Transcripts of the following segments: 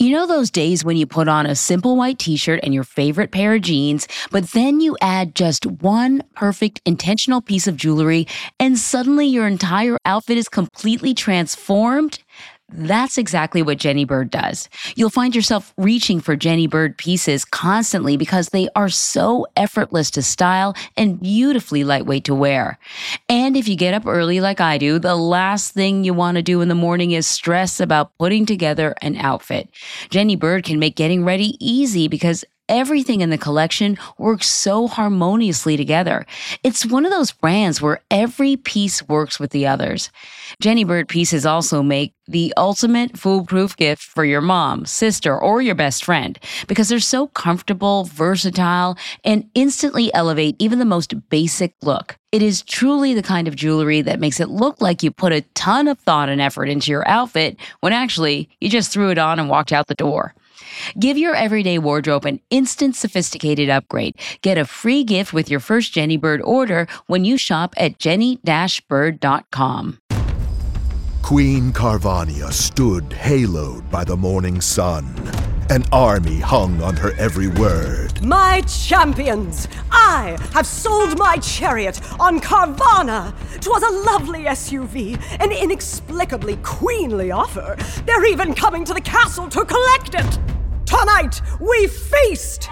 You know those days when you put on a simple white t-shirt and your favorite pair of jeans, but then you add just one perfect intentional piece of jewelry and suddenly your entire outfit is completely transformed? That's exactly what Jenny Bird does. You'll find yourself reaching for Jenny Bird pieces constantly because they are so effortless to style and beautifully lightweight to wear. And if you get up early like I do, the last thing you want to do in the morning is stress about putting together an outfit. Jenny Bird can make getting ready easy because everything in the collection works so harmoniously together. It's one of those brands where every piece works with the others. Jenny Bird pieces also make the ultimate foolproof gift for your mom, sister, or your best friend because they're so comfortable, versatile, and instantly elevate even the most basic look. It is truly the kind of jewelry that makes it look like you put a ton of thought and effort into your outfit when actually you just threw it on and walked out the door. Give your everyday wardrobe an instant sophisticated upgrade. Get a free gift with your first Jenny Bird order when you shop at jenny-bird.com. Queen Carvania stood haloed by the morning sun. An army hung on her every word. My champions, I have sold my chariot on Carvana. 'Twas a lovely SUV, an inexplicably queenly offer. They're even coming to the castle to collect it. Tonight, we feast!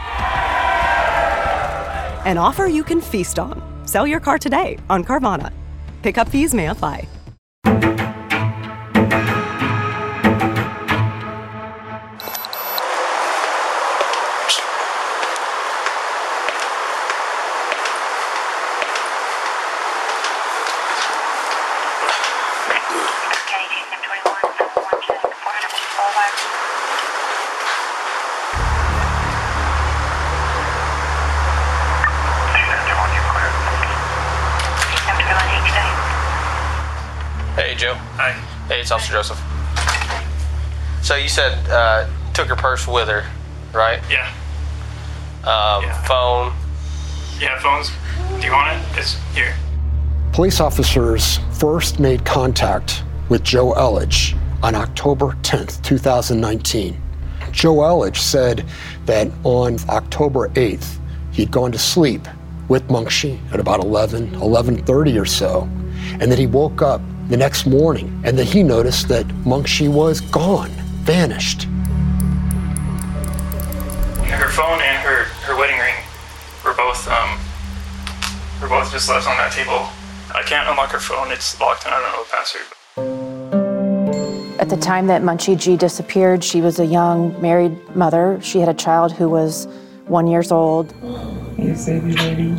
An offer you can feast on. Sell your car today on Carvana. Pickup fees may apply. Hey, Joe. Hi. Hey, it's Officer Joseph. So you said took her purse with her, right? Yeah. Phone. Yeah, phones. Do you want it? It's here. Police officers first made contact with Joe Elledge on October 10th, 2019. Joe Elledge said that on October 8th, he'd gone to sleep with Munchie at about 11:30 or so, and that he woke up the next morning and that he noticed that Munchie was gone, vanished. Her phone and her wedding ring were both just left on that table. I can't unlock her phone. It's locked and I don't know the password. At the time that Munchie G disappeared, she was a young married mother. She had a child who was 1 year old. You baby baby.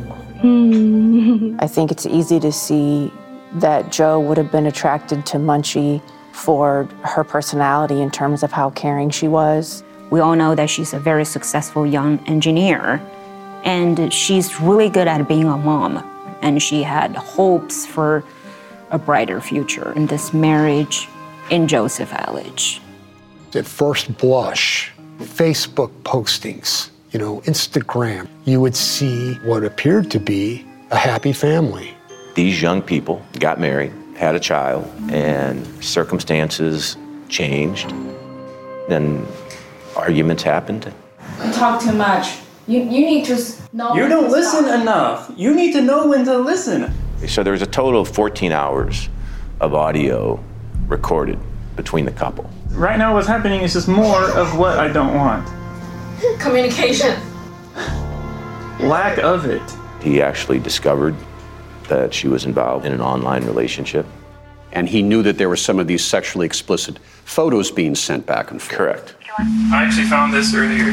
I think it's easy to see that Joe would have been attracted to Munchie for her personality in terms of how caring she was. We all know that she's a very successful young engineer, and she's really good at being a mom, and she had hopes for a brighter future in this marriage in Joseph Elledge. At first blush, Facebook postings, Instagram, you would see what appeared to be a happy family. These young people got married, had a child, and circumstances changed. Then arguments happened. You talk too much. You need to know. You don't listen enough. You need to know when to listen. So there was a total of 14 hours of audio recorded between the couple. Right now what's happening is just more of what I don't want. Communication. Lack of it. He actually discovered that she was involved in an online relationship. And he knew that there were some of these sexually explicit photos being sent back and forth. Correct. I actually found this earlier.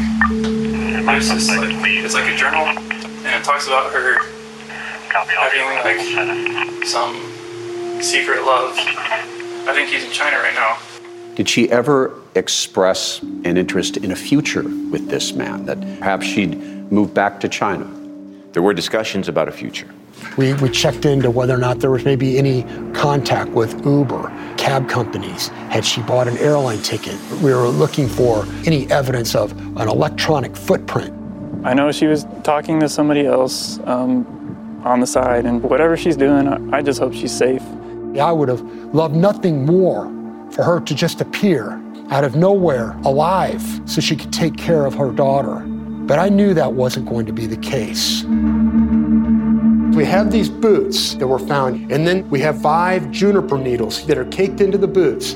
It's like a journal, and it talks about her having like some secret love. I think he's in China right now. Did she ever express an interest in a future with this man, that perhaps she'd move back to China? There were discussions about a future. We checked into whether or not there was maybe any contact with Uber, cab companies. Had she bought an airline ticket? We were looking for any evidence of an electronic footprint. I know she was talking to somebody else on the side, and whatever she's doing, I just hope she's safe. I would have loved nothing more for her to just appear out of nowhere, alive, so she could take care of her daughter. But I knew that wasn't going to be the case. We have these boots that were found, and then we have 5 juniper needles that are caked into the boots.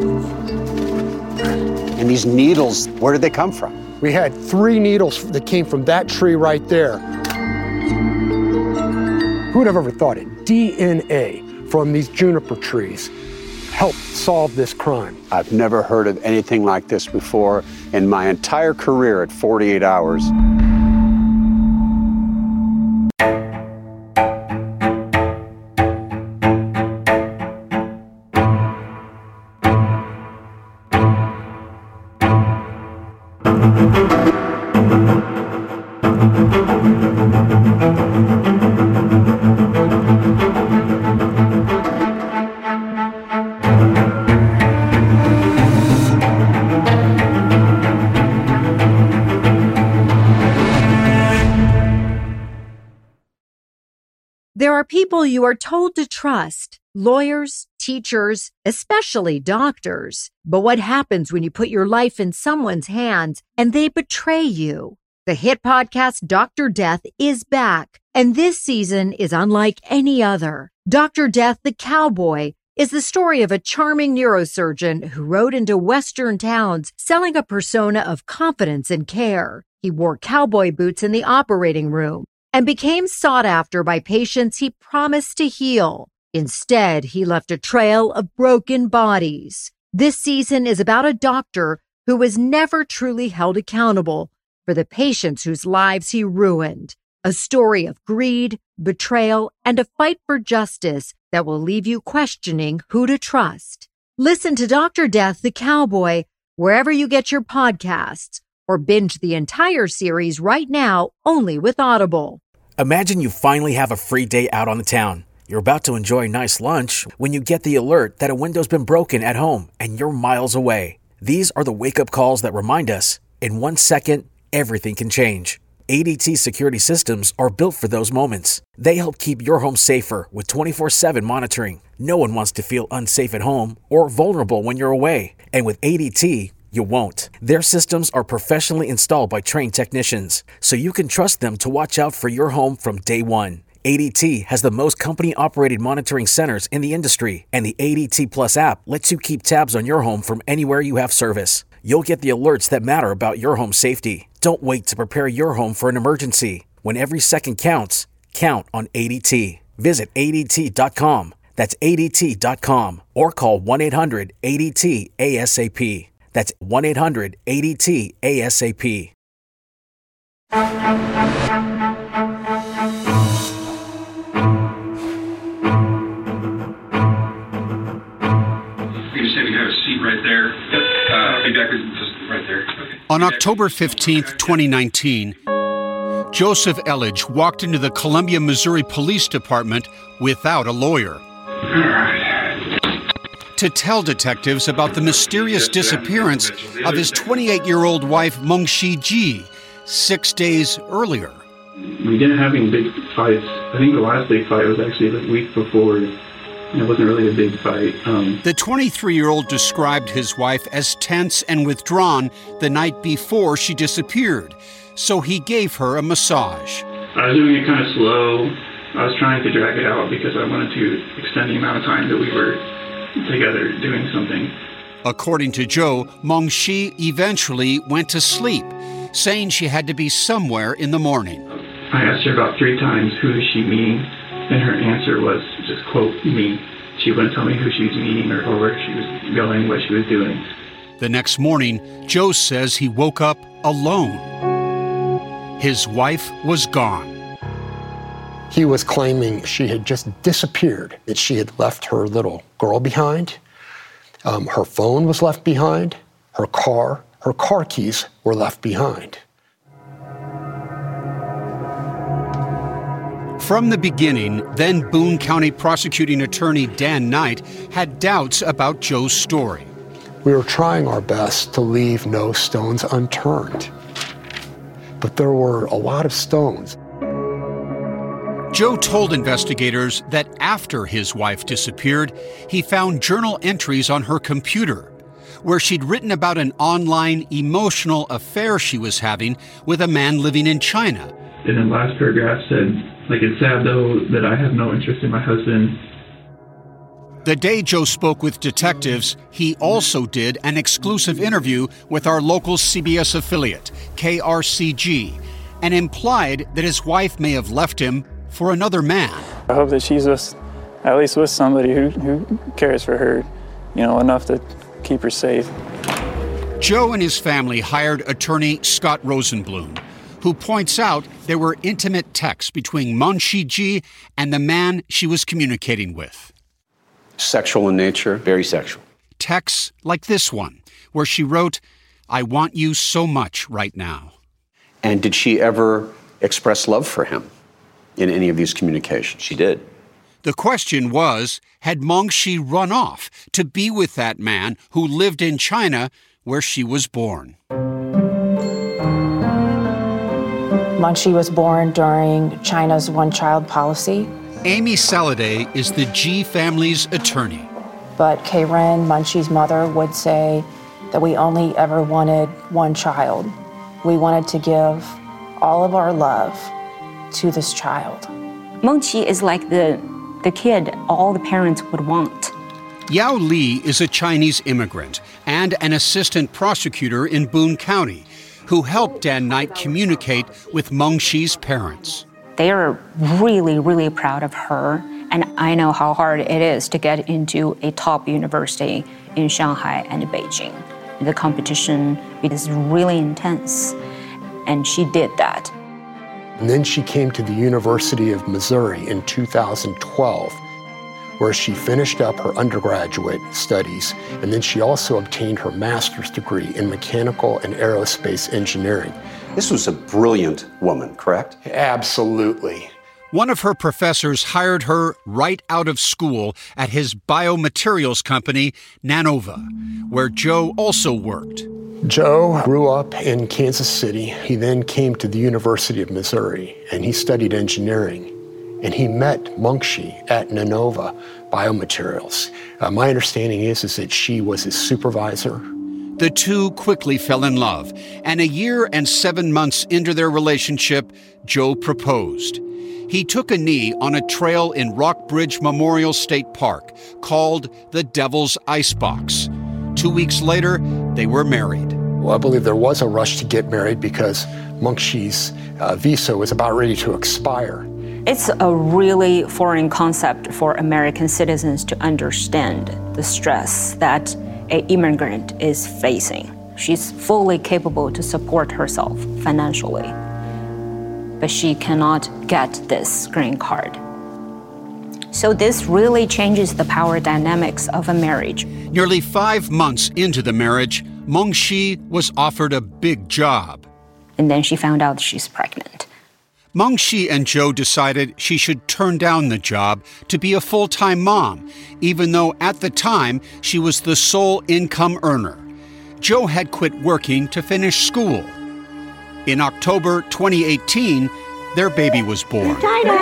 And these needles, where did they come from? We had 3 needles that came from that tree right there. Who would have ever thought it? DNA from these juniper trees helped solve this crime. I've never heard of anything like this before in my entire career at 48 Hours. There are people you are told to trust, lawyers, teachers, especially doctors. But what happens when you put your life in someone's hands and they betray you? The hit podcast Dr. Death is back, and this season is unlike any other. Dr. Death the Cowboy is the story of a charming neurosurgeon who rode into Western towns selling a persona of confidence and care. He wore cowboy boots in the operating room and became sought after by patients he promised to heal. Instead, he left a trail of broken bodies. This season is about a doctor who was never truly held accountable for the patients whose lives he ruined. A story of greed, betrayal, and a fight for justice that will leave you questioning who to trust. Listen to Dr. Death the Cowboy wherever you get your podcasts, or binge the entire series right now only with Audible. Imagine you finally have a free day out on the town. You're about to enjoy a nice lunch when you get the alert that a window's been broken at home and you're miles away. These are the wake-up calls that remind us, in 1 second, everything can change. ADT security systems are built for those moments. They help keep your home safer with 24/7 monitoring. No one wants to feel unsafe at home or vulnerable when you're away. And with ADT, you won't. Their systems are professionally installed by trained technicians, so you can trust them to watch out for your home from day one. ADT has the most company-operated monitoring centers in the industry, and the ADT Plus app lets you keep tabs on your home from anywhere you have service. You'll get the alerts that matter about your home safety. Don't wait to prepare your home for an emergency. When every second counts, count on ADT. Visit ADT.com. That's ADT.com. Or call 1-800-ADT-ASAP. That's 1-800-ADT-ASAP. Right there. Yep. Exactly, just right there. Okay. On October 15th, 2019, Joseph Elledge walked into the Columbia, Missouri Police Department without a lawyer. All right. To tell detectives about the mysterious disappearance of his 28-year-old wife, Mengshi Ji, 6 days earlier. We didn't have any big fights. I think the last big fight was actually the week before. It wasn't really a big fight. The 23-year-old described his wife as tense and withdrawn the night before she disappeared, so he gave her a massage. I was doing it kind of slow. I was trying to drag it out because I wanted to extend the amount of time that we were together doing something. According to Joe, Mengshi eventually went to sleep, saying she had to be somewhere in the morning. I asked her about 3 times, who is she meeting? And her answer was just, quote, me. She wouldn't tell me who she was meeting or where she was going, what she was doing. The next morning, Joe says he woke up alone. His wife was gone. He was claiming she had just disappeared, that she had left her little girl behind. Her phone was left behind. Her car keys were left behind. From the beginning, then Boone County Prosecuting Attorney Dan Knight had doubts about Joe's story. We were trying our best to leave no stones unturned, but there were a lot of stones. Joe told investigators that after his wife disappeared, he found journal entries on her computer, where she'd written about an online emotional affair she was having with a man living in China. And then the last paragraph said, it's sad though that I have no interest in my husband. The day Joe spoke with detectives, he also did an exclusive interview with our local CBS affiliate, KRCG, and implied that his wife may have left him for another man. I hope that she's at least with somebody who cares for her, enough to keep her safe. Joe and his family hired attorney Scott Rosenblum, who points out there were intimate texts between Meng Shiji and the man she was communicating with. Sexual in nature? Very sexual. Texts like this one, where she wrote, "I want you so much right now." And did she ever express love for him in any of these communications? She did. The question was, had Meng Shi run off to be with that man who lived in China where she was born? Meng Shi was born during China's one-child policy. Amy Saladay is the Ji family's attorney. But Kay Ren, Meng Shi's mother, would say that we only ever wanted one child. We wanted to give all of our love to this child. Meng Qi is like the kid all the parents would want. Yao Li is a Chinese immigrant and an assistant prosecutor in Boone County who helped Dan Knight communicate with Meng Shi's parents. They are really, really proud of her, and I know how hard it is to get into a top university in Shanghai and Beijing. The competition is really intense, and she did that. And then she came to the University of Missouri in 2012, where she finished up her undergraduate studies, and then she also obtained her master's degree in mechanical and aerospace engineering. This was a brilliant woman, correct? Absolutely. One of her professors hired her right out of school at his biomaterials company, Nanova, where Joe also worked. Joe grew up in Kansas City. He then came to the University of Missouri, and he studied engineering. And he met Meng Shi at Nanova Biomaterials. My understanding is that she was his supervisor. The two quickly fell in love, and a year and 7 months into their relationship, Joe proposed. He took a knee on a trail in Rockbridge Memorial State Park called the Devil's Icebox. 2 weeks later, they were married. Well, I believe there was a rush to get married because Meng Shi's visa was about ready to expire. It's a really foreign concept for American citizens to understand the stress that an immigrant is facing. She's fully capable to support herself financially, but she cannot get this green card. So this really changes the power dynamics of a marriage. Nearly 5 months into the marriage, Meng Shi was offered a big job. And then she found out she's pregnant. Meng Shi and Joe decided she should turn down the job to be a full-time mom, even though at the time she was the sole income earner. Joe had quit working to finish school. In October 2018, their baby was born.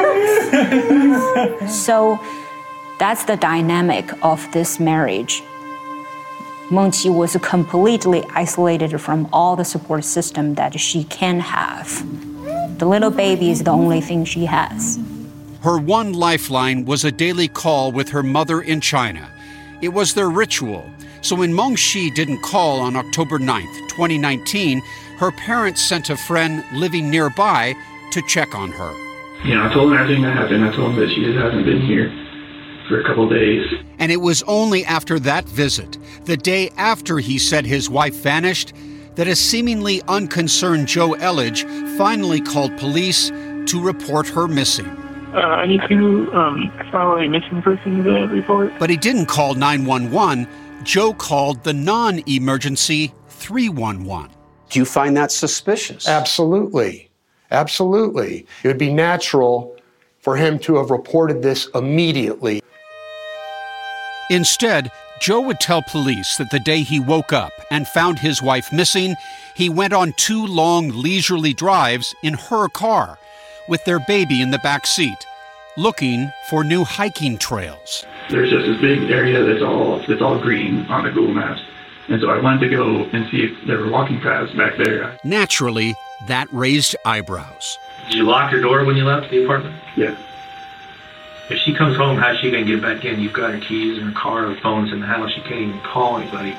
So that's the dynamic of this marriage. Meng Qi was completely isolated from all the support system that she can have. The little baby is the only thing she has. Her one lifeline was a daily call with her mother in China. It was their ritual. So when Meng Shi didn't call on October 9th, 2019, her parents sent a friend living nearby to check on her. I told him everything that happened. I told him that she just hasn't been here for a couple of days. And it was only after that visit, the day after he said his wife vanished, that a seemingly unconcerned Joe Elledge finally called police to report her missing. I need to file a missing persons report. But he didn't call 911. Joe called the non-emergency 311. Do you find that suspicious? Absolutely. Absolutely. It would be natural for him to have reported this immediately. Instead, Joe would tell police that the day he woke up and found his wife missing, he went on 2 long leisurely drives in her car with their baby in the back seat, looking for new hiking trails. There's just this big area that's all green on the Google Maps. And so I wanted to go and see if there were walking paths back there. Naturally, that raised eyebrows. Did you lock your door when you left the apartment? Yes. If she comes home, how's she going to get back in? You've got her keys in her car, her phone's in the house. She can't even call anybody.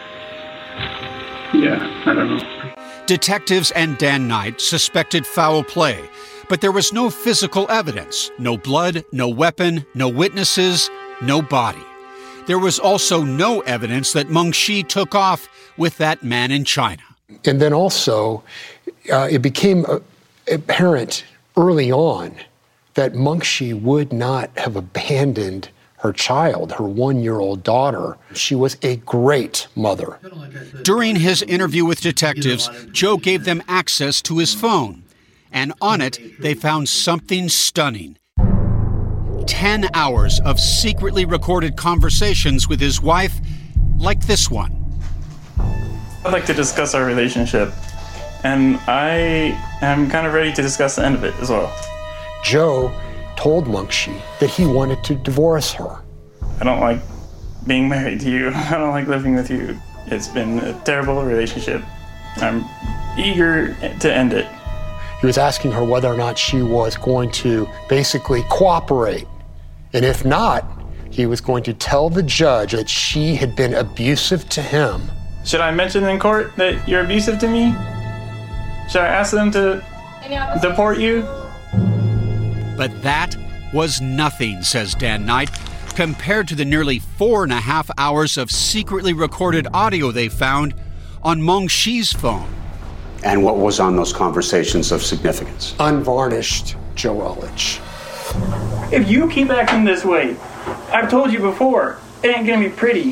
Yeah, I don't know. Detectives and Dan Knight suspected foul play, but there was no physical evidence, no blood, no weapon, no witnesses, no body. There was also no evidence that Meng Shi took off with that man in China. And then also, it became apparent early on that Meng Shi would not have abandoned her child, her 1-year-old daughter. She was a great mother. During his interview with detectives, Joe gave them access to his phone. And on it, they found something stunning. 10 hours of secretly recorded conversations with his wife, like this one. I'd like to discuss our relationship, and I am kind of ready to discuss the end of it as well. Joe told Meng Shi that he wanted to divorce her. I don't like being married to you. I don't like living with you. It's been a terrible relationship. I'm eager to end it. He was asking her whether or not she was going to basically cooperate. And if not, he was going to tell the judge that she had been abusive to him. Should I mention in court that you're abusive to me? Should I ask them to deport you? But that was nothing, says Dan Knight, compared to the nearly 4.5 hours of secretly recorded audio they found on Meng Shi's phone. And what was on those conversations of significance? Unvarnished Joe Elledge. If you keep acting this way, I've told you before, it ain't gonna be pretty.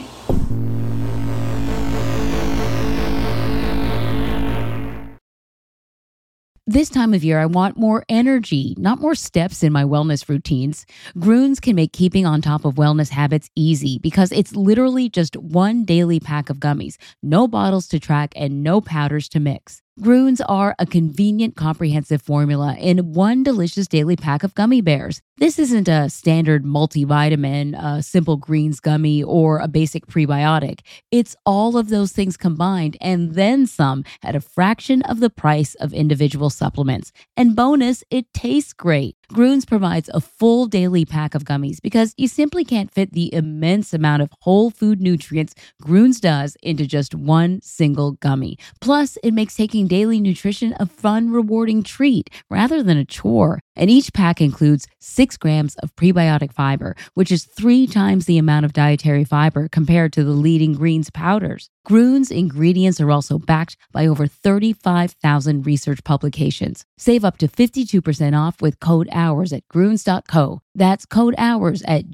This time of year, I want more energy, not more steps in my wellness routines. Grüns can make keeping on top of wellness habits easy because it's literally just one daily pack of gummies, no bottles to track, and no powders to mix. Grüns are a convenient, comprehensive formula in one delicious daily pack of gummy bears. This isn't a standard multivitamin, a simple greens gummy, or a basic prebiotic. It's all of those things combined and then some at a fraction of the price of individual supplements. And bonus, it tastes great. Grüns provides a full daily pack of gummies because you simply can't fit the immense amount of whole food nutrients Grüns does into just one single gummy. Plus, it makes taking daily nutrition a fun, rewarding treat rather than a chore. And each pack includes 6 grams of prebiotic fiber, which is 3 times the amount of dietary fiber compared to the leading greens powders. Grüns ingredients are also backed by over 35,000 research publications. Save up to 52% off with code HOURS at Grüns.co. That's code HOURS at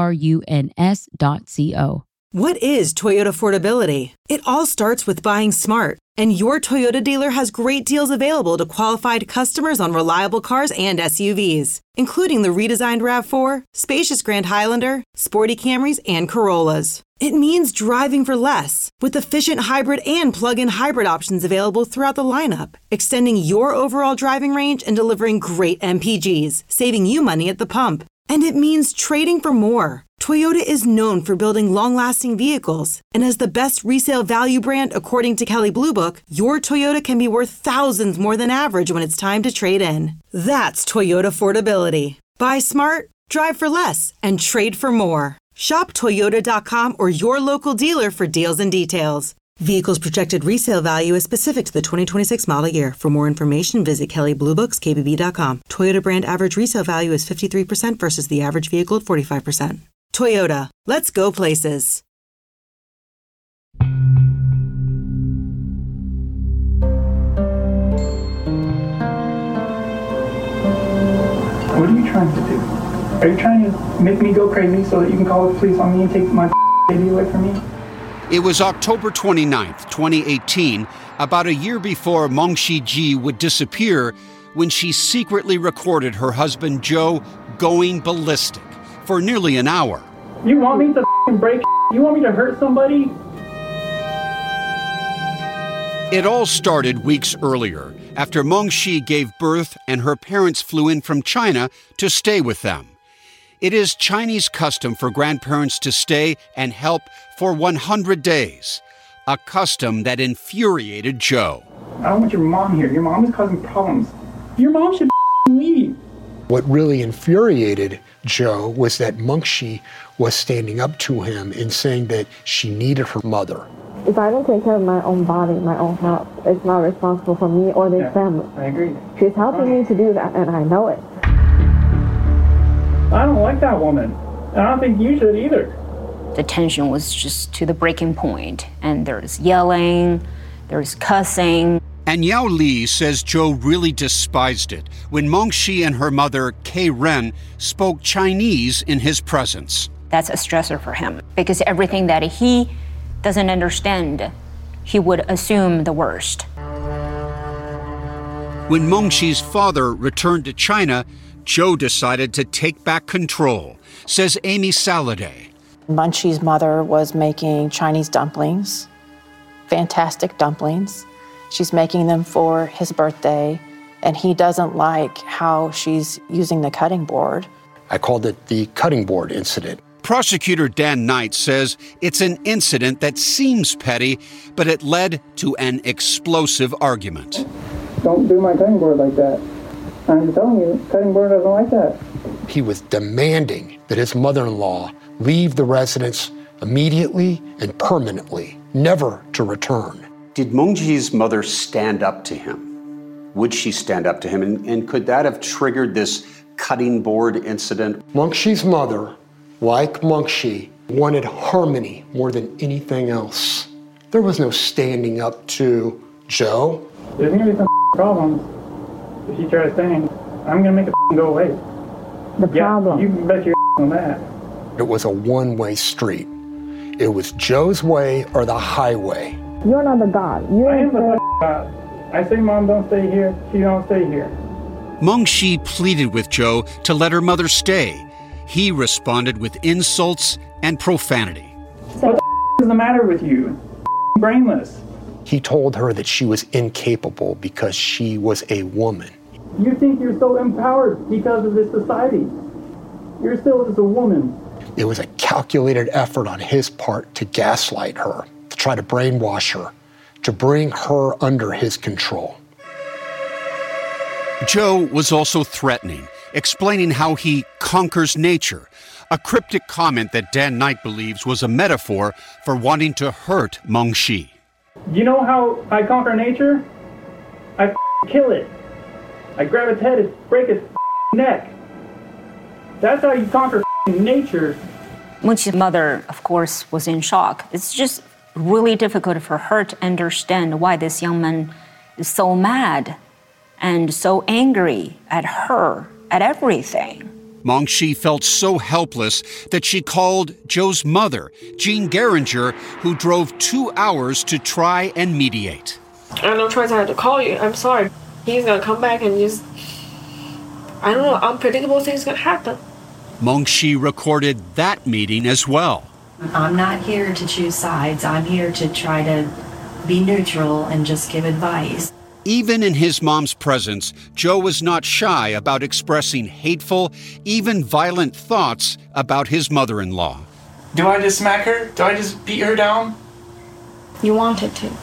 GRUNS.co. What is Toyota Affordability? It all starts with buying smart. And your Toyota dealer has great deals available to qualified customers on reliable cars and SUVs, including the redesigned RAV4, spacious Grand Highlander, sporty Camrys, and Corollas. It means driving for less, with efficient hybrid and plug-in hybrid options available throughout the lineup, extending your overall driving range and delivering great MPGs, saving you money at the pump. And it means trading for more. Toyota is known for building long-lasting vehicles. And as the best resale value brand according to Kelley Blue Book, your Toyota can be worth thousands more than average when it's time to trade in. That's Toyota Affordability. Buy smart, drive for less, and trade for more. Shop Toyota.com or your local dealer for deals and details. Vehicle's projected resale value is specific to the 2026 model year. For more information, visit KelleyBlueBooksKBB.com. Toyota brand average resale value is 53% versus the average vehicle at 45%. Toyota, let's go places. What are you trying to do? Are you trying to make me go crazy so that you can call the police on me and take my baby away from me? It was October 29th, 2018, about a year before Meng Shi Ji would disappear, when she secretly recorded her husband Joe going ballistic for nearly an hour. You want me to break? You want me to hurt somebody? It all started weeks earlier, after Meng Shi gave birth and her parents flew in from China to stay with them. It is Chinese custom for grandparents to stay and help for 100 days. a custom that infuriated Joe. I don't want your mom here. Your mom is causing problems. Your mom should leave. What really infuriated Joe was that Mengshi was standing up to him and saying that she needed her mother. If I don't take care of my own body, my own health, it's not responsible for me or their family. I agree. She's helping me to do that, and I know it. I don't like that woman, and I don't think you should either. The tension was just to the breaking point, and there's yelling, there's cussing. And Yao Li says Joe really despised it when Mengshi and her mother, Kay Ren, spoke Chinese in his presence. That's a stressor for him, because everything that he doesn't understand, he would assume the worst. When Mengshi's father returned to China, Joe decided to take back control, says Amy Saladay. Mengxi's mother was making Chinese dumplings, fantastic dumplings. She's making them for his birthday, and he doesn't like how she's using the cutting board. I called it the cutting board incident. Prosecutor Dan Knight says it's an incident that seems petty, but it led to an explosive argument. Don't do my cutting board like that. I'm telling you, cutting board doesn't like that. He was demanding that his mother-in-law leave the residence immediately and permanently, never to return. Did Mengshi's mother stand up to him? Would she stand up to him? And could that have triggered this cutting board incident? Mengshi's mother, like Mengshi, wanted harmony more than anything else. There was no standing up to Joe. There's going to be some problems if you try to stand. I'm going to make it go away. The problem. You can bet your on that. It was a one-way street. It was Joe's way or the highway. You're not the God. I am the God. I say, Mom, don't stay here. She don't stay here. Mengshi pleaded with Joe to let her mother stay. He responded with insults and profanity. What the is the matter with you? Brainless. He told her that she was incapable because she was a woman. You think you're so empowered because of this society. You're still just a woman. It was a calculated effort on his part to gaslight her, to try to brainwash her, to bring her under his control. Joe was also threatening, explaining how he conquers nature, a cryptic comment that Dan Knight believes was a metaphor for wanting to hurt Mengshi. You know how I conquer nature? I kill it. I grab its head and break its neck. That's how you conquer nature. Mengshi's mother, of course, was in shock. It's just really difficult for her to understand why this young man is so mad and so angry at her, at everything. Mengshi felt so helpless that she called Joe's mother, Jean Geringer, who drove 2 hours to try and mediate. I had no choice. I had to call you. I'm sorry. He's going to come back and just, I don't know, unpredictable things going to happen. Mengshi recorded that meeting as well. I'm not here to choose sides. I'm here to try to be neutral and just give advice. Even in his mom's presence, Joe was not shy about expressing hateful, even violent thoughts about his mother-in-law. Do I just smack her? Do I just beat her down? You wanted to.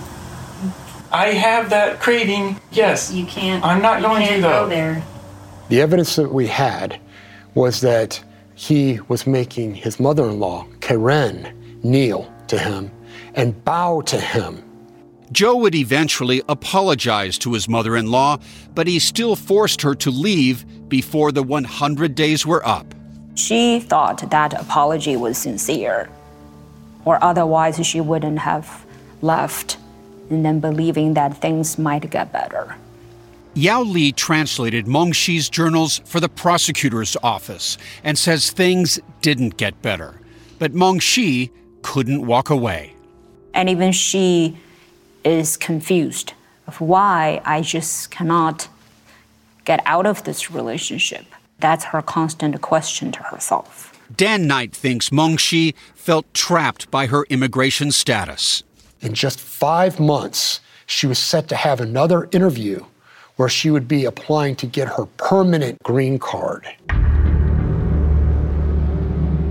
I have that craving, yes. You can't. I'm not going to, though. Go there. The evidence that we had was that he was making his mother-in-law, Karen, kneel to him and bow to him. Joe would eventually apologize to his mother-in-law, but he still forced her to leave before the 100 days were up. She thought that apology was sincere, or otherwise she wouldn't have left, and then believing that things might get better. Yao Li translated Mengshi's journals for the prosecutor's office and says things didn't get better. But Mengshi couldn't walk away. And even she is confused of why I just cannot get out of this relationship. That's her constant question to herself. Dan Knight thinks Mengshi felt trapped by her immigration status. In just 5 months, she was set to have another interview where she would be applying to get her permanent green card.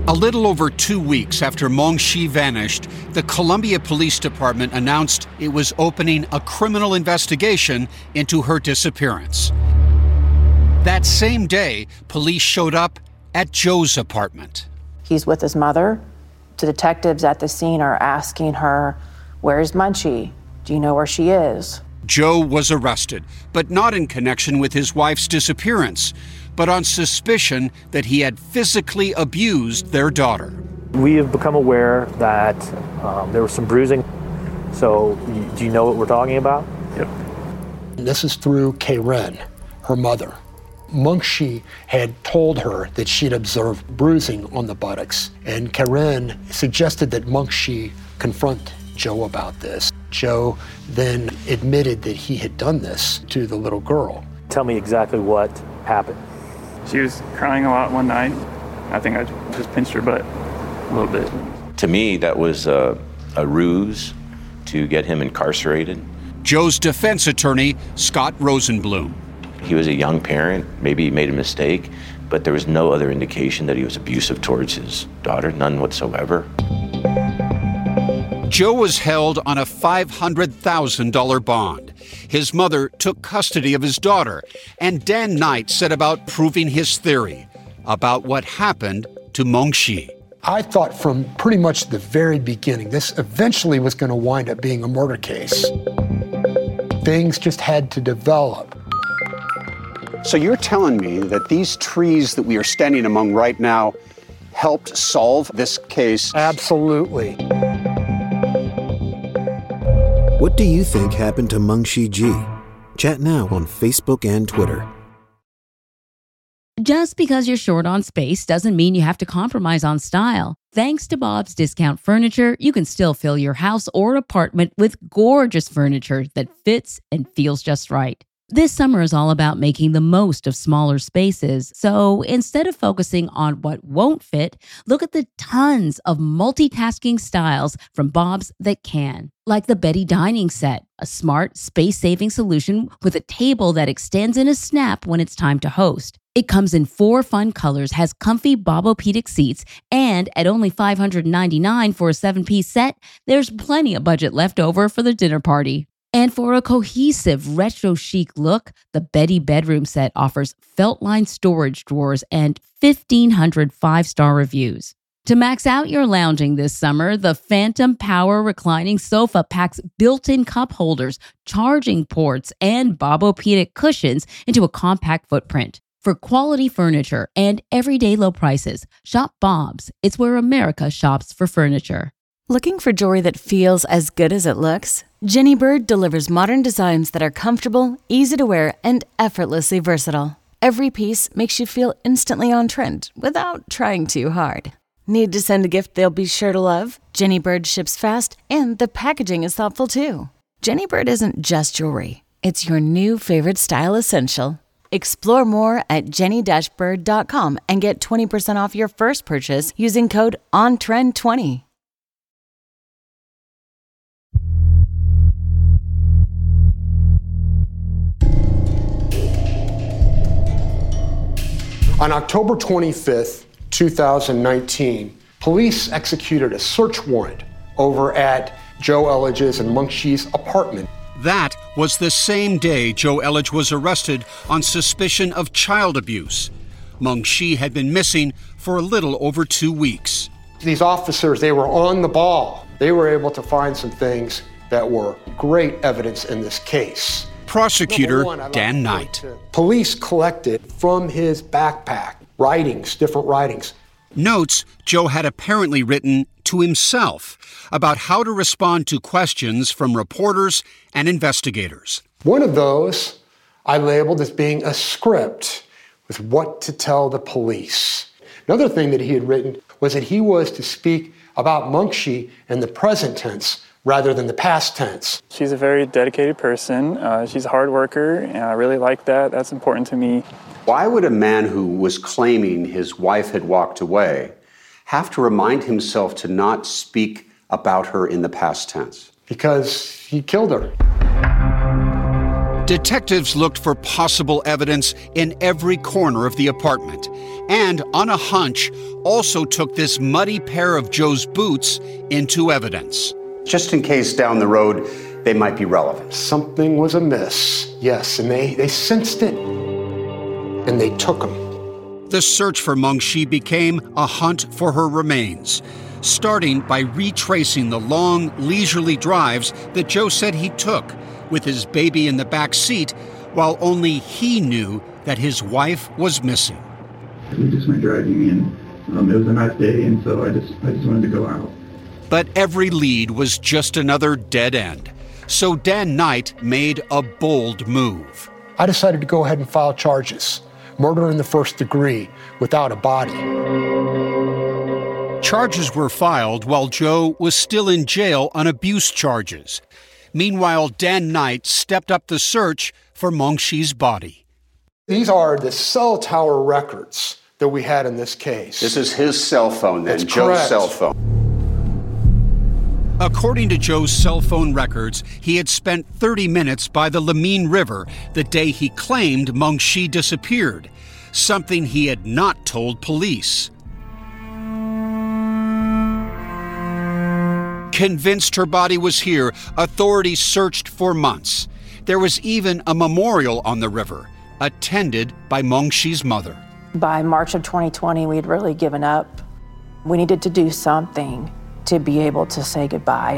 A little over 2 weeks after Meng Shi vanished, the Columbia Police Department announced it was opening a criminal investigation into her disappearance. That same day, police showed up at Joe's apartment. He's with his mother. The detectives at the scene are asking her, "Where's Munchie? Do you know where she is?" Joe was arrested, but not in connection with his wife's disappearance, but on suspicion that he had physically abused their daughter. We have become aware that there was some bruising. So do you know what we're talking about? Yep. This is through Karen, her mother. Meng Shi had told her that she'd observed bruising on the buttocks, and Karen suggested that Meng Shi confront Joe about this. Joe then admitted that he had done this to the little girl. Tell me exactly what happened. She was crying a lot one night. I think I just pinched her butt a little bit. To me, that was a ruse to get him incarcerated. Joe's defense attorney, Scott Rosenblum. He was a young parent. Maybe he made a mistake, but there was no other indication that he was abusive towards his daughter, none whatsoever. Joe was held on a $500,000 bond. His mother took custody of his daughter, and Dan Knight set about proving his theory about what happened to Meng Shi. I thought from pretty much the very beginning, this eventually was going to wind up being a murder case. Things just had to develop. So you're telling me that these trees that we are standing among right now helped solve this case? Absolutely. What do you think happened to Meng Shi Ji? Chat now on Facebook and Twitter. Just because you're short on space doesn't mean you have to compromise on style. Thanks to Bob's Discount Furniture, you can still fill your house or apartment with gorgeous furniture that fits and feels just right. This summer is all about making the most of smaller spaces. So instead of focusing on what won't fit, look at the tons of multitasking styles from Bob's that can. Like the Betty Dining Set, a smart, space-saving solution with a table that extends in a snap when it's time to host. It comes in 4 fun colors, has comfy Bobopedic seats, and at only $599 for a 7-piece set, there's plenty of budget left over for the dinner party. And for a cohesive retro chic look, the Betty Bedroom Set offers felt-lined storage drawers and 1,500 5-star reviews. To max out your lounging this summer, the Phantom Power reclining sofa packs built-in cup holders, charging ports, and Bobopedic cushions into a compact footprint. For quality furniture and everyday low prices, shop Bob's. It's where America shops for furniture. Looking for jewelry that feels as good as it looks? Jenny Bird delivers modern designs that are comfortable, easy to wear, and effortlessly versatile. Every piece makes you feel instantly on trend without trying too hard. Need to send a gift they'll be sure to love? Jenny Bird ships fast, and the packaging is thoughtful too. Jenny Bird isn't just jewelry. It's your new favorite style essential. Explore more at jenny-bird.com and get 20% off your first purchase using code ONTREND20. On October 25th, 2019, police executed a search warrant over at Joe Elledge's and Meng Shi's apartment. That was the same day Joe Elledge was arrested on suspicion of child abuse. Meng Shi had been missing for a little over 2 weeks. These officers, they were on the ball. They were able to find some things that were great evidence in this case. Prosecutor Dan Knight. Police collected from his backpack writings, different writings. Notes Joe had apparently written to himself about how to respond to questions from reporters and investigators. One of those I labeled as being a script with what to tell the police. Another thing that he had written was that he was to speak about Meng Shi in the present tense rather than the past tense. She's a very dedicated person. She's a hard worker, and I really like that. That's important to me. Why would a man who was claiming his wife had walked away have to remind himself to not speak about her in the past tense? Because he killed her. Detectives looked for possible evidence in every corner of the apartment, and on a hunch, also took this muddy pair of Joe's boots into evidence. Just in case down the road they might be relevant. Something was amiss, yes, and they sensed it, and they took them. The search for Meng Shi became a hunt for her remains, starting by retracing the long, leisurely drives that Joe said he took, with his baby in the back seat, while only he knew that his wife was missing. We just went driving, and it was a nice day, and so I just wanted to go out. But every lead was just another dead end. So Dan Knight made a bold move. I decided to go ahead and file charges. Murder in the first degree without a body. Charges were filed while Joe was still in jail on abuse charges. Meanwhile, Dan Knight stepped up the search for Meng Shi's body. These are the cell tower records that we had in this case. This is his cell phone then, That's Joe's correct. cell phone. According to Joe's cell phone records, he had spent 30 minutes by the Lamine River the day he claimed Meng Shi disappeared, something he had not told police. Convinced her body was here, authorities searched for months. There was even a memorial on the river, attended by Meng Shi's mother. By March of 2020, we had really given up. We needed to do something to be able to say goodbye.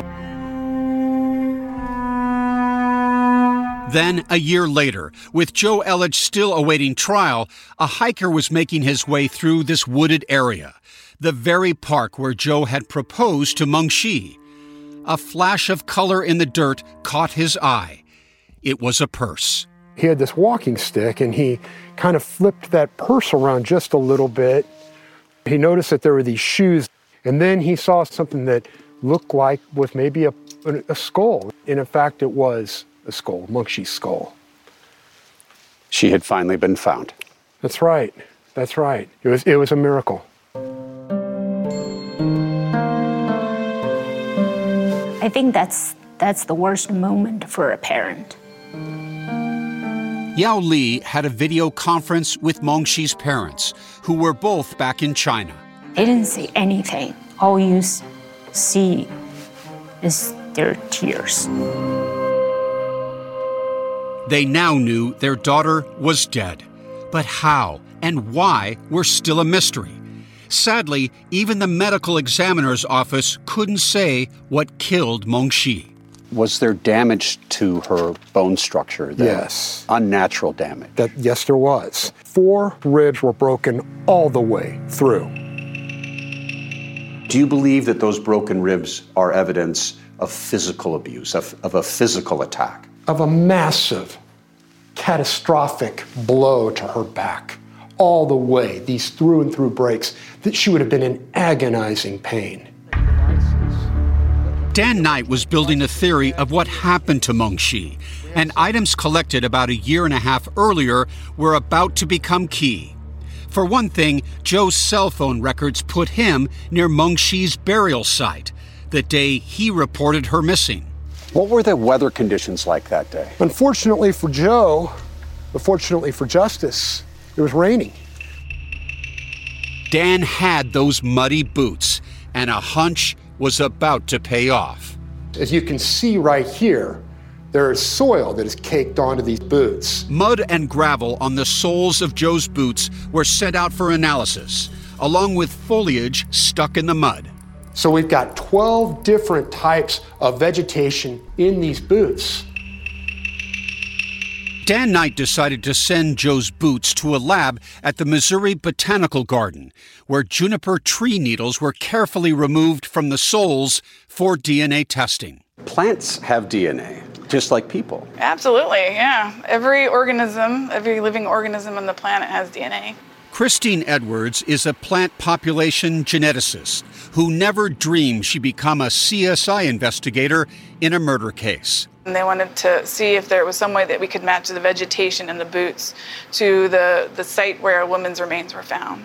Then, a year later, with Joe Elledge still awaiting trial, a hiker was making his way through this wooded area, the very park where Joe had proposed to Meng Shi. A flash of color in the dirt caught his eye. It was a purse. He had this walking stick, and he kind of flipped that purse around just a little bit. He noticed that there were these shoes, and then he saw something that looked like was maybe a skull. And in fact, it was a skull, Meng Shi's skull. She had finally been found. That's right. That's right. It was a miracle. I think that's the worst moment for a parent. Yao Li had a video conference with Meng Shi's parents, who were both back in China. They didn't say anything. All you see is their tears. They now knew their daughter was dead. But how and why were still a mystery. Sadly, even the medical examiner's office couldn't say what killed Meng Shi. Was there damage to her bone structure? Yes. Unnatural damage? Yes, there was. 4 ribs were broken all the way through. Do you believe that those broken ribs are evidence of physical abuse, of a physical attack? Of a massive, catastrophic blow to her back. All the way, these through and through breaks, that she would have been in agonizing pain. Dan Knight was building a theory of what happened to Meng Shi, and items collected about a year and a half earlier were about to become key. For one thing, Joe's cell phone records put him near Meng Shi's burial site, the day he reported her missing. What were the weather conditions like that day? Unfortunately for Joe, but fortunately for justice, it was raining. Dan had those muddy boots, and a hunch was about to pay off. As you can see right here, there is soil that is caked onto these boots. Mud and gravel on the soles of Joe's boots were sent out for analysis, along with foliage stuck in the mud. So we've got 12 different types of vegetation in these boots. Dan Knight decided to send Joe's boots to a lab at the Missouri Botanical Garden, where juniper tree needles were carefully removed from the soles for DNA testing. Plants have DNA, just like people. Absolutely, yeah. Every living organism on the planet has DNA. Christine Edwards is a plant population geneticist who never dreamed she'd become a CSI investigator in a murder case. And they wanted to see if there was some way that we could match the vegetation in the boots to the site where a woman's remains were found.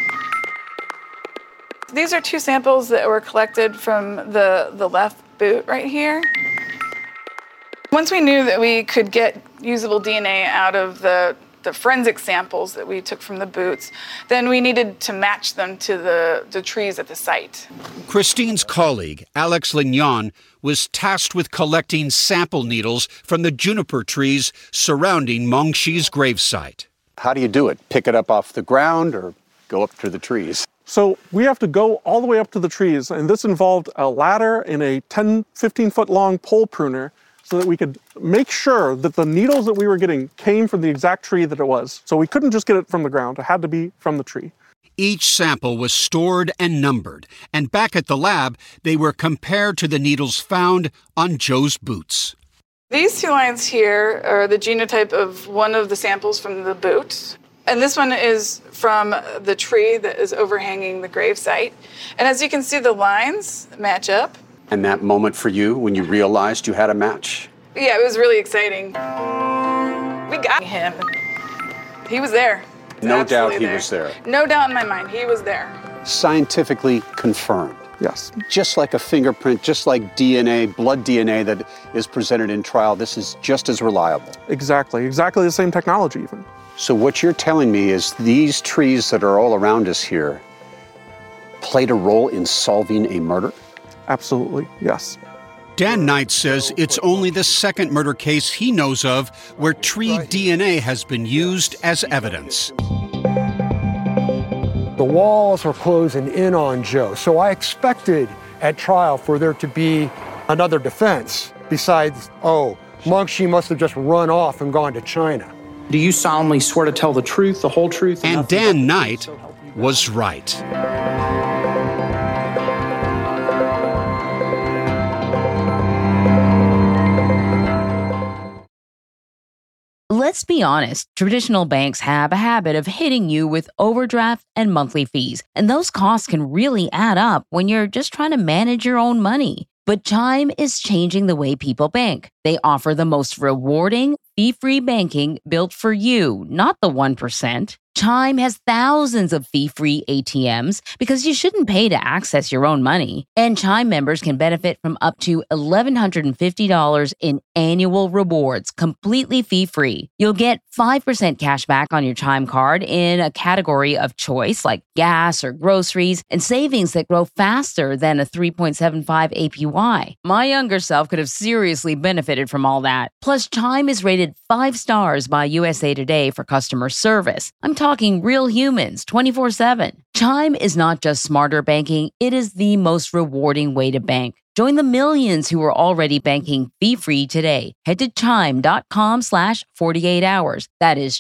These are 2 samples that were collected from the left boot right here. Once we knew that we could get, usable DNA out of the forensic samples that we took from the boots, then we needed to match them to the trees at the site. Christine's colleague, Alex Lignon, was tasked with collecting sample needles from the juniper trees surrounding Meng Shi's gravesite. How do you do it? Pick it up off the ground or go up to the trees? So we have to go all the way up to the trees, and this involved a ladder and a 15-foot long pole pruner so that we could make sure that the needles that we were getting came from the exact tree that it was. So we couldn't just get it from the ground. It had to be from the tree. Each sample was stored and numbered, and back at the lab, they were compared to the needles found on Joe's boots. These two lines here are the genotype of one of the samples from the boot. And this one is from the tree that is overhanging the gravesite. And as you can see, the lines match up. And that moment for you when you realized you had a match? Yeah, it was really exciting. We got him. He was there. No doubt he was there. No doubt in my mind, he was there. Scientifically confirmed. Yes. Just like a fingerprint, just like DNA, blood DNA that is presented in trial, this is just as reliable. Exactly the same technology even. So what you're telling me is these trees that are all around us here played a role in solving a murder? Absolutely, yes. Dan Knight says it's only the second murder case he knows of where tree DNA has been used as evidence. The walls are closing in on Joe, so I expected at trial for there to be another defense besides, Meng Shi must have just run off and gone to China. Do you solemnly swear to tell the truth, the whole truth? And Dan Knight was right. Let's be honest, traditional banks have a habit of hitting you with overdraft and monthly fees, and those costs can really add up when you're just trying to manage your own money. But Chime is changing the way people bank. They offer the most rewarding, fee-free banking built for you, not the 1%. Chime has thousands of fee-free ATMs because you shouldn't pay to access your own money. And Chime members can benefit from up to $1,150 in annual rewards, completely fee-free. You'll get 5% cash back on your Chime card in a category of choice like gas or groceries, and savings that grow faster than a 3.75 APY. My younger self could have seriously benefited from all that. Plus, Chime is rated 5 stars by USA Today for customer service. I'm talking real humans 24/7. Chime is not just smarter banking, it is the most rewarding way to bank. Join the millions who are already banking fee-free today. Head to chime.com/48 hours. That is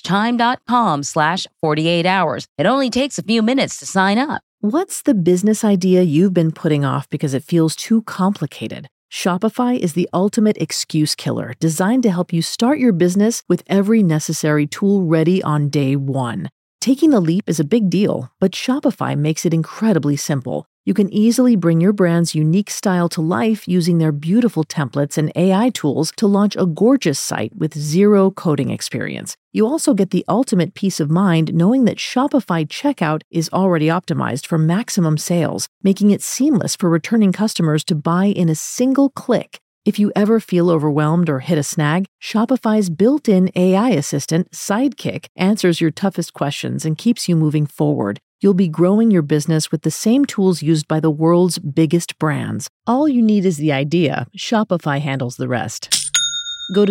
chime.com/48 hours. It only takes a few minutes to sign up. What's the business idea you've been putting off because it feels too complicated? Shopify is the ultimate excuse killer, designed to help you start your business with every necessary tool ready on day one. Taking the leap is a big deal, but Shopify makes it incredibly simple. You can easily bring your brand's unique style to life using their beautiful templates and AI tools to launch a gorgeous site with zero coding experience. You also get the ultimate peace of mind knowing that Shopify checkout is already optimized for maximum sales, making it seamless for returning customers to buy in a single click. If you ever feel overwhelmed or hit a snag, Shopify's built-in AI assistant, Sidekick, answers your toughest questions and keeps you moving forward. You'll be growing your business with the same tools used by the world's biggest brands. All you need is the idea. Shopify handles the rest. Go to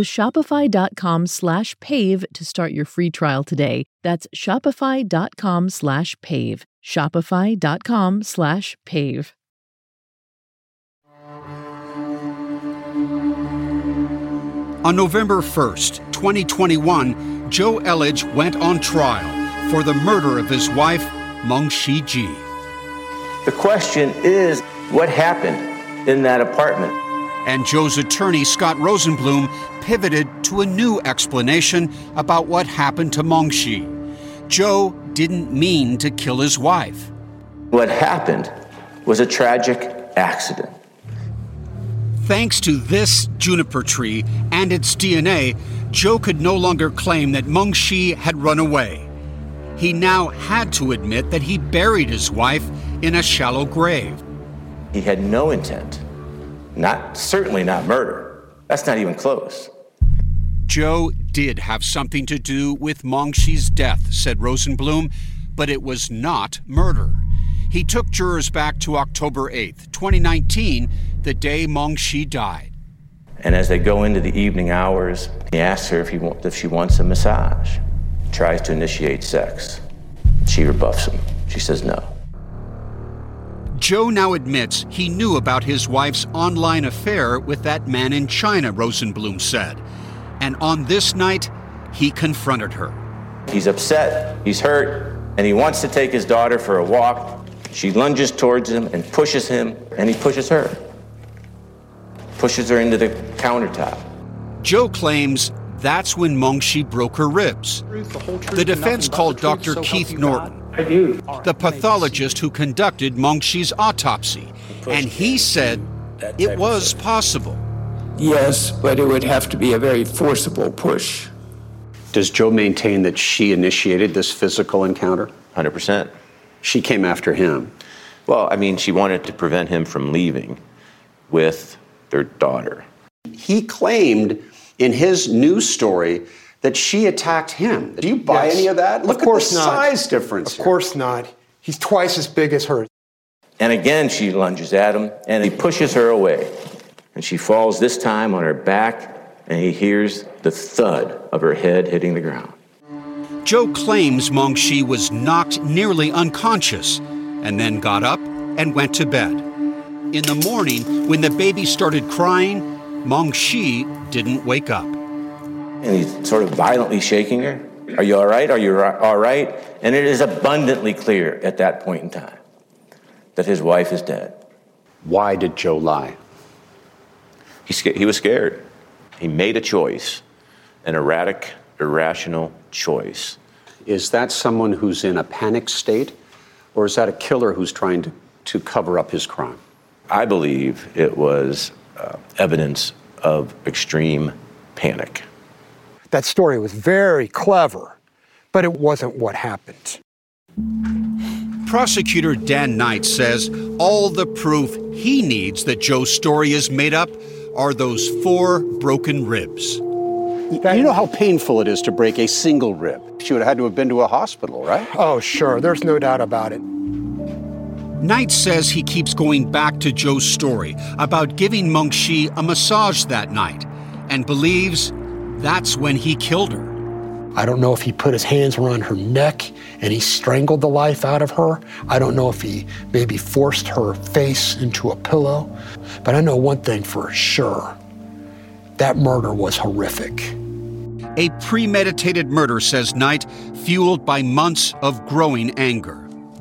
shopify.com/pave to start your free trial today. That's shopify.com/pave. Shopify.com/pave. On November 1st, 2021, Joe Elledge went on trial for the murder of his wife, Meng Shi Ji. The question is, what happened in that apartment? And Joe's attorney, Scott Rosenblum, pivoted to a new explanation about what happened to Meng Shi. Joe didn't mean to kill his wife. What happened was a tragic accident. Thanks to this juniper tree and its DNA, Joe could no longer claim that Meng Shi had run away. He now had to admit that he buried his wife in a shallow grave. He had no intent. Certainly not murder. That's not even close. Joe did have something to do with Mengxi's death, said Rosenblum, but it was not murder. He took jurors back to October 8th, 2019, the day Mengxi died. And as they go into the evening hours, he asks her if she wants a massage. Tries to initiate sex. She rebuffs him. She says no. Joe now admits he knew about his wife's online affair with that man in China, Rosenblum said. And on this night, he confronted her. He's upset, he's hurt, and he wants to take his daughter for a walk. She lunges towards him and pushes him, and he pushes her. Pushes her into the countertop. Joe claims that's when Mengxi broke her ribs. The defense called Dr. Keith Norton, the pathologist who conducted Mengxi's autopsy, and he said it was possible. Yes, but it would have to be a very forcible push. Does Joe maintain that she initiated this physical encounter? 100%. She came after him. Well, I mean, she wanted to prevent him from leaving with their daughter. He claimed in his news story that she attacked him. Do you buy any of that? Look of course at the size difference. Of course not. He's twice as big as her. And again, she lunges at him, and he pushes her away. And she falls this time on her back, and he hears the thud of her head hitting the ground. Joe claims Mengxi was knocked nearly unconscious and then got up and went to bed. In the morning, when the baby started crying, Mengxi didn't wake up. And he's sort of violently shaking her. Are you all right? Are you all right? And it is abundantly clear at that point in time that his wife is dead. Why did Joe lie? He was scared. He made a choice, an erratic, irrational choice. Is that someone who's in a panic state, or is that a killer who's trying to cover up his crime? I believe it was evidence of extreme panic. That story was very clever, but it wasn't what happened. Prosecutor Dan Knight says all the proof he needs that Joe's story is made up are those 4 broken ribs. You know how painful it is to break a single rib. She would have had to have been to a hospital, right? Oh, sure. There's no doubt about it. Knight says he keeps going back to Joe's story about giving Mengxi a massage that night and believes that's when he killed her. I don't know if he put his hands around her neck and he strangled the life out of her. I don't know if he maybe forced her face into a pillow. But I know one thing for sure. That murder was horrific. A premeditated murder, says Knight, fueled by months of growing anger.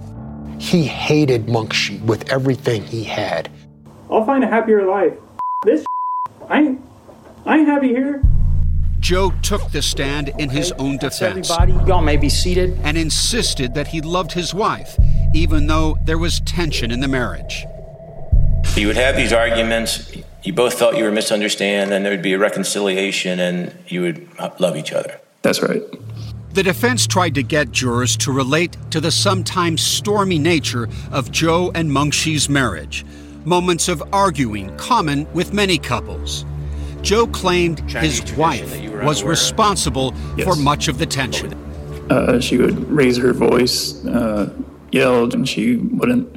He hated Mengxi with everything he had. I'll find a happier life. This I ain't happy here. Joe took the stand in his own defense. Everybody, y'all may be seated. And insisted that he loved his wife, even though there was tension in the marriage. You would have these arguments, you both felt you were misunderstood, and there would be a reconciliation, and you would love each other. That's right. The defense tried to get jurors to relate to the sometimes stormy nature of Joe and Mengxi's marriage, moments of arguing common with many couples. Joe claimed his wife was responsible for much of the tension. She would raise her voice, yelled, and she wouldn't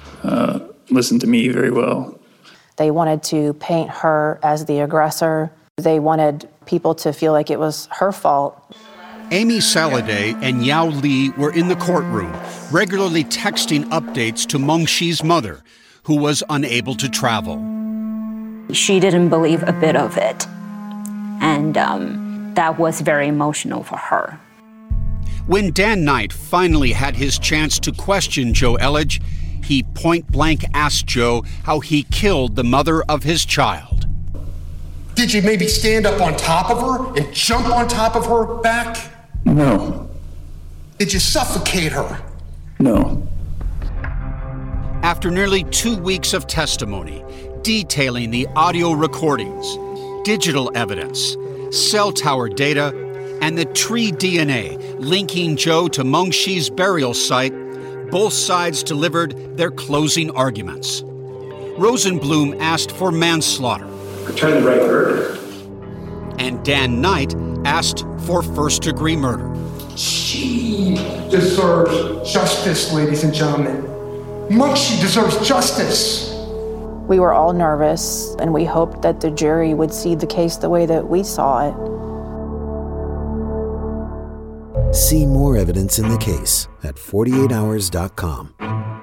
listen to me very well. They wanted to paint her as the aggressor. They wanted people to feel like it was her fault. Amy Saladay and Yao Li were in the courtroom, regularly texting updates to Mengxi's mother, who was unable to travel. She didn't believe a bit of it, and that was very emotional for her. When Dan Knight finally had his chance to question Joe Elledge, he point-blank asked Joe how he killed the mother of his child. Did you maybe stand up on top of her and jump on top of her back? No. Did you suffocate her? No. After nearly 2 weeks of testimony, detailing the audio recordings, digital evidence, cell tower data, and the tree DNA linking Joe to Mengxi's burial site, both sides delivered their closing arguments. Rosenblum asked for manslaughter. I tried to write murder. And Dan Knight asked for first-degree murder. She deserves justice, ladies and gentlemen. Munchie deserves justice. We were all nervous, and we hoped that the jury would see the case the way that we saw it. See more evidence in the case at 48hours.com.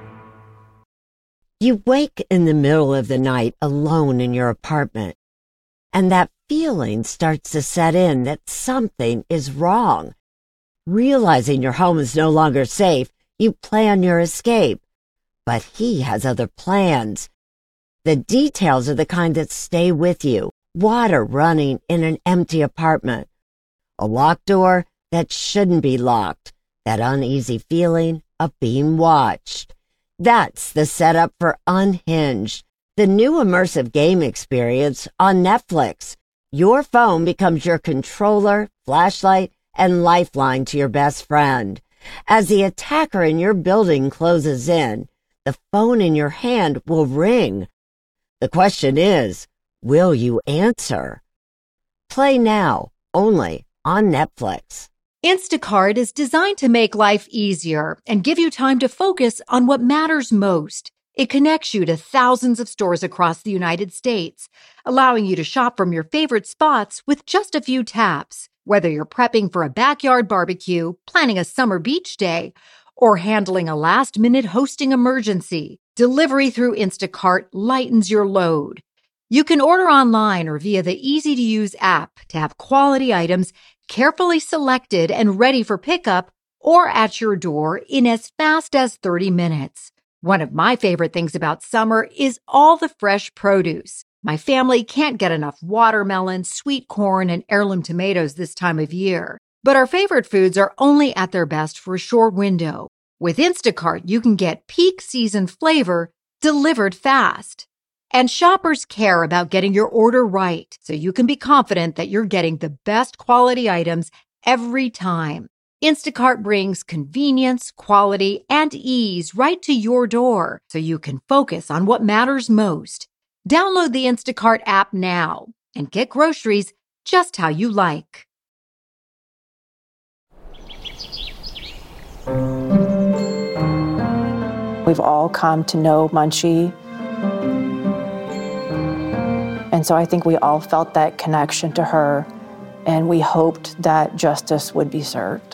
You wake in the middle of the night alone in your apartment, and that feeling starts to set in that something is wrong. Realizing your home is no longer safe, you plan your escape. But he has other plans. The details are the kind that stay with you. Water running in an empty apartment. A locked door that shouldn't be locked. That uneasy feeling of being watched. That's the setup for Unhinged, the new immersive game experience on Netflix. Your phone becomes your controller, flashlight, and lifeline to your best friend. As the attacker in your building closes in, the phone in your hand will ring. The question is, will you answer? Play now, only on Netflix. Instacart is designed to make life easier and give you time to focus on what matters most. It connects you to thousands of stores across the United States, allowing you to shop from your favorite spots with just a few taps. Whether you're prepping for a backyard barbecue, planning a summer beach day, or handling a last-minute hosting emergency, delivery through Instacart lightens your load. You can order online or via the easy-to-use app to have quality items carefully selected and ready for pickup or at your door in as fast as 30 minutes. One of my favorite things about summer is all the fresh produce. My family can't get enough watermelon, sweet corn, and heirloom tomatoes this time of year. But our favorite foods are only at their best for a short window. With Instacart, you can get peak season flavor delivered fast. And shoppers care about getting your order right, so you can be confident that you're getting the best quality items every time. Instacart brings convenience, quality, and ease right to your door, so you can focus on what matters most. Download the Instacart app now and get groceries just how you like. We've all come to know Munchie. And so I think we all felt that connection to her, and we hoped that justice would be served.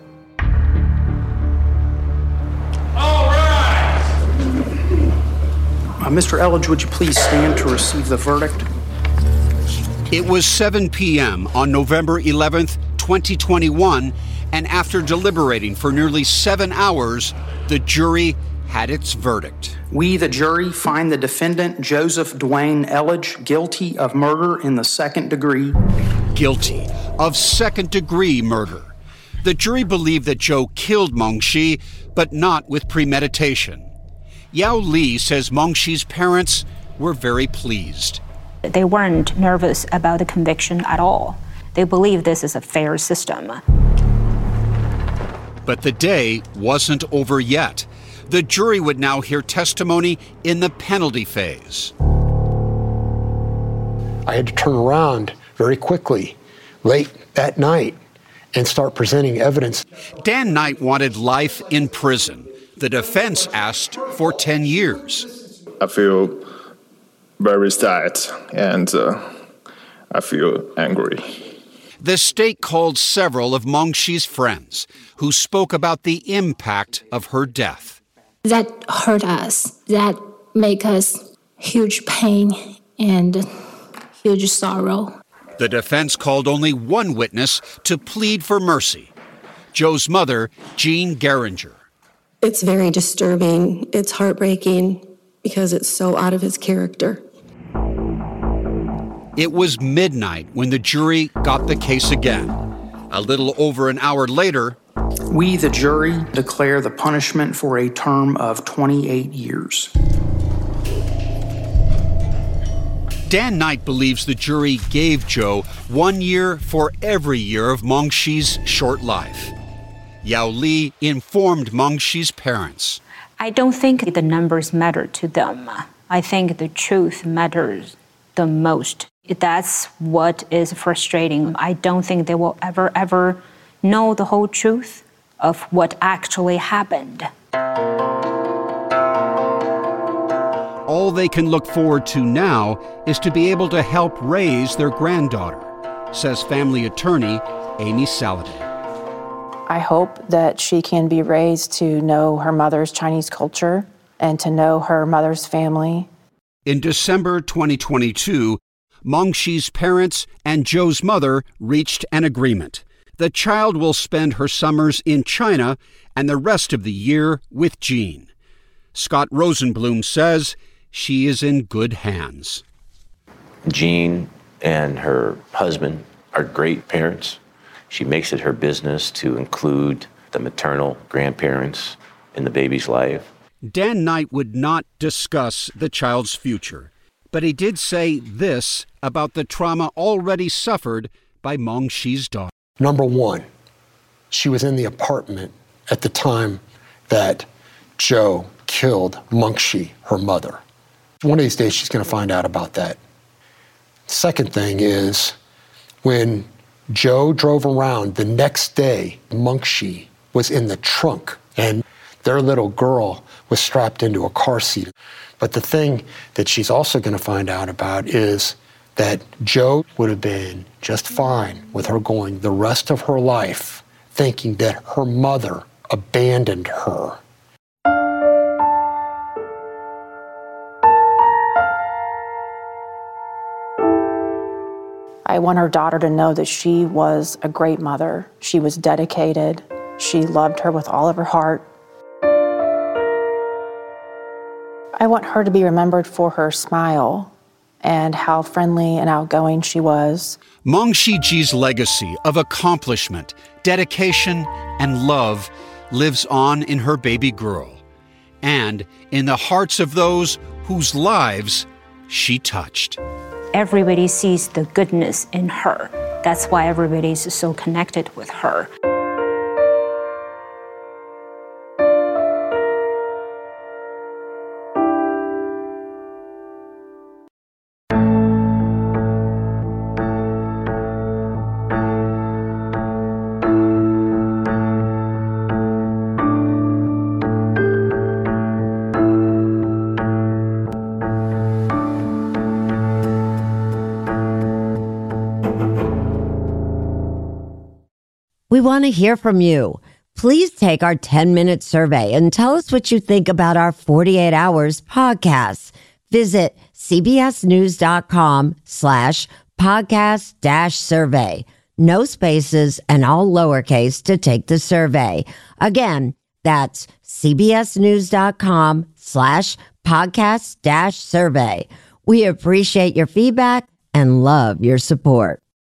Mr. Elledge, would you please stand to receive the verdict? It was 7 p.m. on November 11th, 2021, and after deliberating for nearly 7 hours, the jury had its verdict. We, the jury, find the defendant, Joseph Dwayne Elledge, guilty of murder in the second degree. Guilty of second-degree murder. The jury believed that Joe killed Mengshi, but not with premeditation. Yao Li says Mengshi's parents were very pleased. They weren't nervous about the conviction at all. They believe this is a fair system. But the day wasn't over yet. The jury would now hear testimony in the penalty phase. I had to turn around very quickly, late that night, and start presenting evidence. Dan Knight wanted life in prison. The defense asked for 10 years. I feel very sad and I feel angry. The state called several of Mengshi's friends who spoke about the impact of her death. That hurt us. That make us huge pain and huge sorrow. The defense called only one witness to plead for mercy, Joe's mother, Jean Geringer. It's very disturbing. It's heartbreaking because it's so out of his character. It was midnight when the jury got the case again. A little over an hour later, we, the jury, declare the punishment for a term of 28 years. Dan Knight believes the jury gave Joe 1 year for every year of Mengshi's short life. Yao Li informed Mengshi's parents. I don't think the numbers matter to them. I think the truth matters the most. That's what is frustrating. I don't think they will ever know the whole truth of what actually happened. All they can look forward to now is to be able to help raise their granddaughter, says family attorney Amy Saladay. I hope that she can be raised to know her mother's Chinese culture and to know her mother's family. In December 2022, Mengxi's parents and Zhou's mother reached an agreement. The child will spend her summers in China and the rest of the year with Jean. Scott Rosenblum says she is in good hands. Jean and her husband are great parents. She makes it her business to include the maternal grandparents in the baby's life. Dan Knight would not discuss the child's future, but he did say this about the trauma already suffered by Mengxi's daughter. Number one, she was in the apartment at the time that Zhou killed Mengxi, her mother. One of these days she's going to find out about that. Second thing is, when Zhou drove around the next day, Mengxi was in the trunk and their little girl was strapped into a car seat. But the thing that she's also going to find out about is that Zhou would have been just fine with her going the rest of her life thinking that her mother abandoned her. I want her daughter to know that she was a great mother. She was dedicated. She loved her with all of her heart. I want her to be remembered for her smile and how friendly and outgoing she was. Mengxi Ji's legacy of accomplishment, dedication, and love lives on in her baby girl and in the hearts of those whose lives she touched. Everybody sees the goodness in her. That's why everybody is so connected with her. We want to hear from you. Please take our 10-minute survey and tell us what you think about our 48 Hours podcast. Visit cbsnews.com/podcast-survey. No spaces and all lowercase to take the survey. Again, that's cbsnews.com/podcast-survey. We appreciate your feedback and love your support.